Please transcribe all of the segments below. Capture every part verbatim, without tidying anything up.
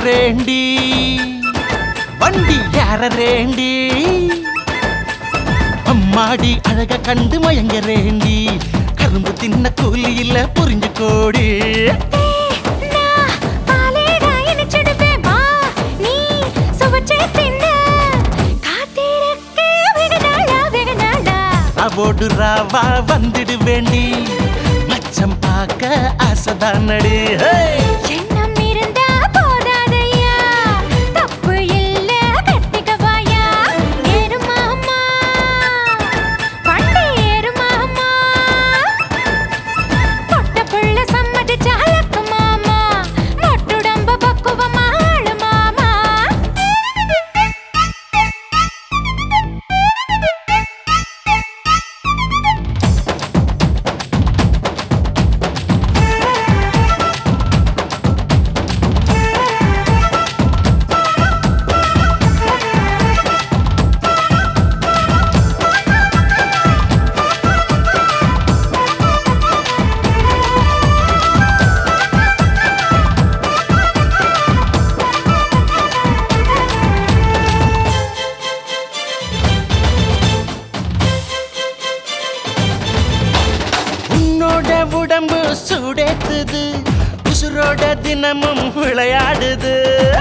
யாரரேண்டி வண்டி யாரரேண்டி அம்மாடி அழக கண்டு மயங்கரேண்டி கரும்பு தின்ன கூலி இல்ல புரிஞ்சு கோடி அவோடு ராவா வந்துடு வேண்டி மச்சம் பார்க்க ஆசைதானடி எண்ணம் இருந்தா போதாதையா தப்பு இல்ல கட்டிக்கவாயா ஏறுமாமா வண்டி ஏறுமாமா பொட்ட புள்ள சம்மதிச்ச அழக்கு மாமா மொட்டுடம்ப பக்குவமா ஆளு மாமா உடம்பு சுடேத்துது உசுரோட தினமும் விளையாடுது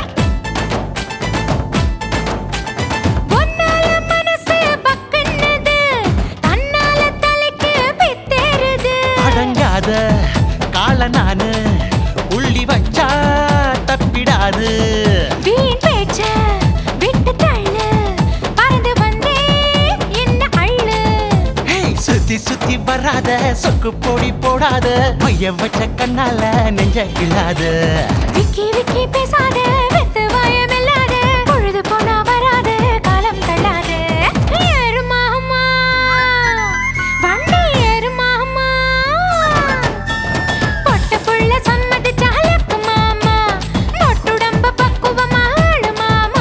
ஒன்னால மனசு பக்கன்னது தன்னால தலைக்கு பித்தேறுது அடங்காத கால நானு உள்ளி வச்சா தப்பிடாது வீண் பேச்ச விட்டு தள்ளு பறந்து வந்தே என்ன அள்ளு சுத்தி சுத்தி வராத சொக்கு போடி போடாத மைய வச்ச கண்ணால நெஞ்ச கிளாத விக்கி விக்கி பேசாத வெத்து வாயம் இல்லாத பொழுது போனா வராது காலம் தள்ளாது ஏறு மாமா வண்டி ஏறு மாமா பொட்ட புள்ள சம்மதிச்ச அழக்கு மாமா மொட்டுடம்ப பக்குவமா ஆளு மாமா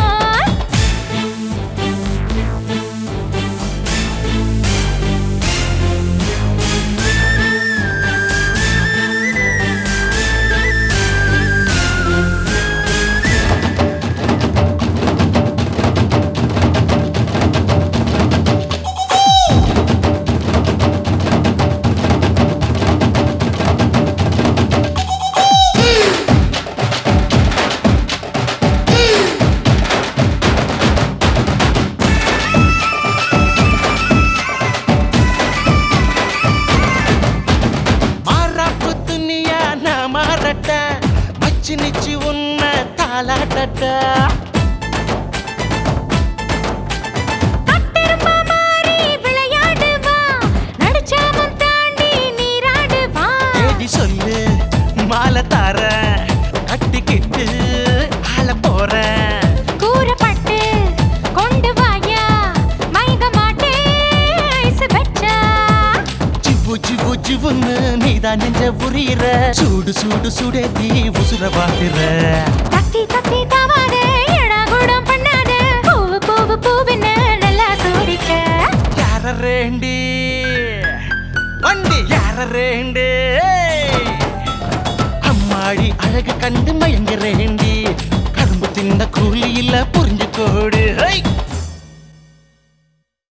மச்சி நிச்சி உன்ன தாளாட்ட சொல்லு மாலை தார கட்டிக்கிட்டு ஆள போற கூறப்பட்டு கொண்டு வாயா மயங்க மாட்டே வச்சா ஜிவு ஜிவு ஜிவுன்னு நீதான் நெஞ்ச புரியிற சூடு சூடு சுடேத்தி உசுர வாடுற தத்தி தத்தி தவாத எடா கூடம் பண்ணாத பூவு பூவு பூவுன்னு நல்லா சூடிக்க யாரரேண்டி வண்டி யாரரேண்டி அம்மாடி அழகு கண்டு மயங்கரேண்டி கரும்பு தின்ன கூலி இல்ல புரிஞ்சு கோடு